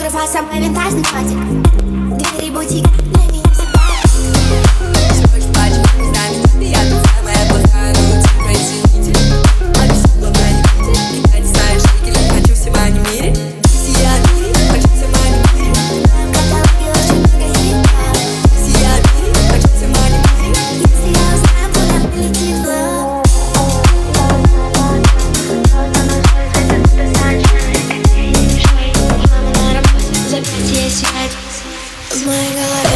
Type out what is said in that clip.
автографа, самый винтажный фантик. Двери бутика, для меня всегда. Хочешь плачь, знамени, я тут самая плохая, но типа извините. Обещал главное не видеть, никогда не знаешь, шекель, хочу всего не в мире. Если я в мире, хочу всего не в мире. В каталоге очень много хитов. Если я в мире, хочу всего не в мире. Если я узнаю, куда полетит влог. В моей голове